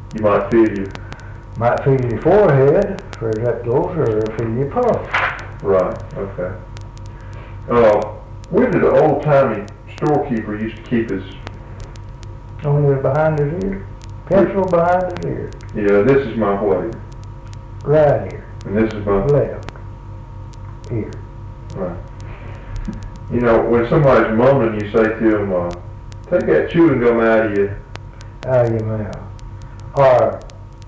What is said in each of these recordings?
You might feel your... Might feel your forehead, as far as that goes, or feel your pulse. Right, okay. Where did the old-timey storekeeper used to keep his... Only behind his ear. Pencil behind his ear. Yeah, this is my what ear? Right ear. And this is my... Left ear. Right. You know, when somebody's mumbling, you say to them, take that chewing gum out of your... Out of your mouth. Or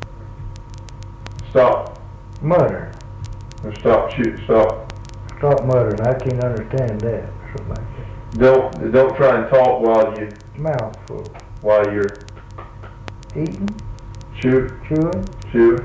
Stop. muttering. Or stop stop. Stop muttering. I can't understand that. Something like that. Don't try and talk Mouthful. while you're Eating. chewing. Chewing.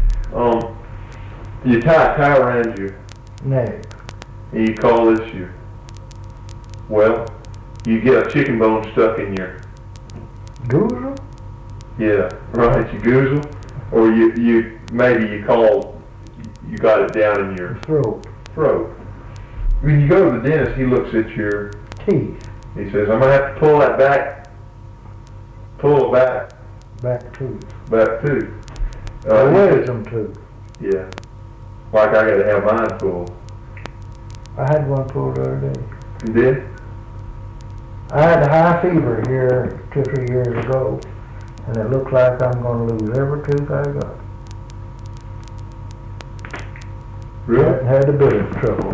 You tie a tie around your... Neck. And you call this your... Well, you get a chicken bone stuck in your... Goozle. Yeah, right, you goozle. Or maybe you got it down in your throat. When you go to the dentist, he looks at your teeth. He says, I'm going to have to pull that back. Pull it back. Back tooth. Back tooth. Wisdom tooth. Yeah. Like I got to have mine pulled. I had one pulled the other day. You did? I had a high fever here 2 or 3 years ago, and it looks like I'm going to lose every tooth I got. Really? I had a bit of trouble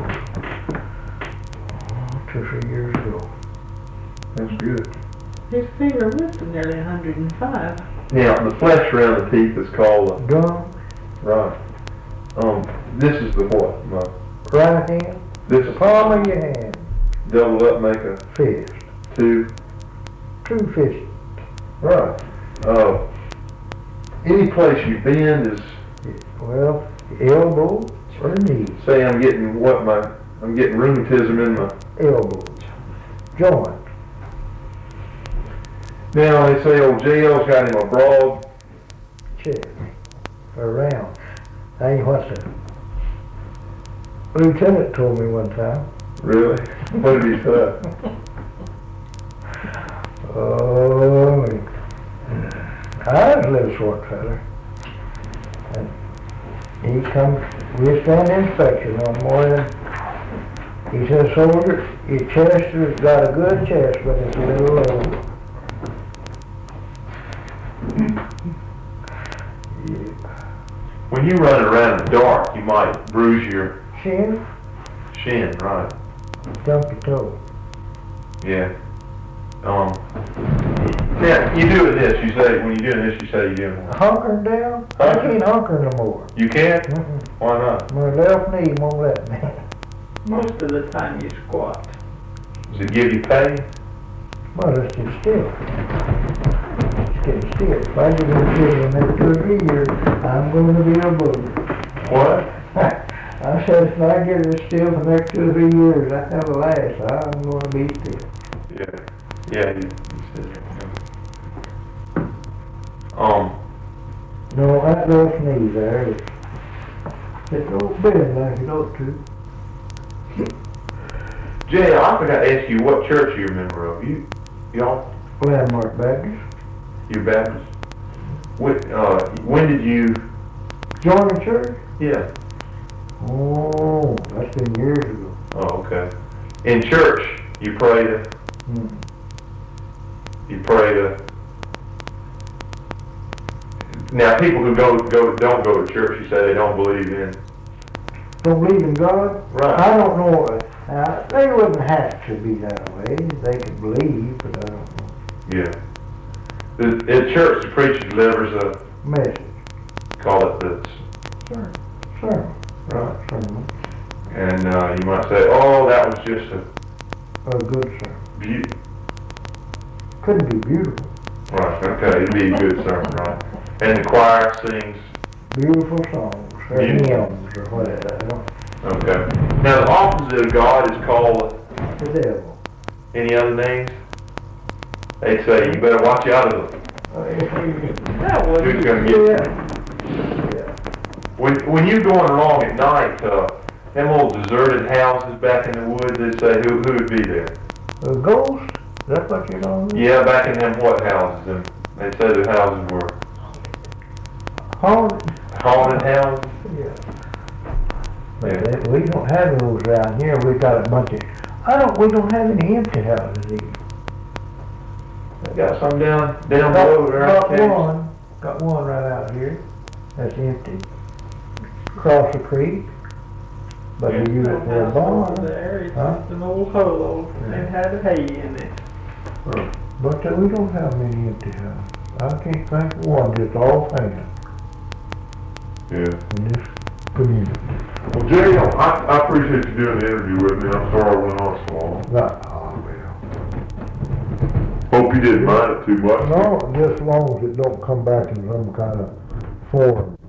2 or 3 years ago. That's good. His fever was nearly 105. Now, the flesh around the teeth is called Gum. Right. This is the what? My Right hand. This The palm of your hand. Double up, make a Fist. two. Two fists. Right. Any place you bend is... Well, elbow or knee. Say I'm getting I'm getting rheumatism in my... Elbow. Joint. Now they say old JL's got him a broad... Chest. Or round. That ain't what the lieutenant told me one time. Really? What did he say? Oh, I was a little short fella. And he come, we stand inspection one morning. He says, soldier, your chest has got a good chest, but it's a little low. Yeah. When you run around in the dark, you might bruise your Shin, shin, right? stump your toe. Yeah. Now, you doing this, you say, when you're doing this, you say you're doing what? Hunkering down? I Hunker? can't hunker no more. You can't? Mm-mm. Why not? My left knee won't let me. Most of the time you squat. Does it give you pain? Well, it's just still. It's getting still. If I get in jail in the next 2 or 3 years, I'm going to be a booger. What? I said if I get it still for the next 2 or 3 years, I have a last. I'm going to be still. Yeah. Yeah, you said that. No, that little sneeze there, it don't bend like it ought to. Jay, I forgot to ask you what church you're a member of. Y'all? Landmark Baptist. You're Baptist? When did you... Join the church? Yeah. Oh, that's been years ago. Oh, okay. In church, you pray to... You pray to... Now, people who don't go to church, you say they don't believe in... Don't believe in God? Right. I don't know. They wouldn't have to be that way. They could believe, but I don't know. Yeah. In church, the preacher delivers a... Message. Call it the... Sermon. Right. Sermon. And you might say, oh, that was just A good sermon. beauty. Couldn't be beautiful. Right, okay, it'd be a good sermon, right? And the choir sings... Beautiful songs, or Beautiful. hymns, or whatever. I don't Okay. Now, the opposite of God is called... The devil. Any other names? They say, you better watch out of them. That was Who's going to get you? Yeah. When you're going along at night, them old deserted houses back in the woods, they say, who would be there? A ghost? Is that what you're talking about? Yeah, back in them what houses? And they say the houses were haunted houses. Yeah. But we don't have those around here. We got a bunch of, we don't have any empty houses either. They got some down the road there. Got one right out here. That's empty. Across the creek. But they use it for a barn. There, it's Huh? just an old hole, and had hay in it. But we don't have many empty houses. I can't think of one, just all vacant Yeah. in this community. Well, Jay, I appreciate you doing the interview with me. I'm sorry I went on so long. Hope you didn't mind it too much. No, just as long as it don't come back in some kind of form.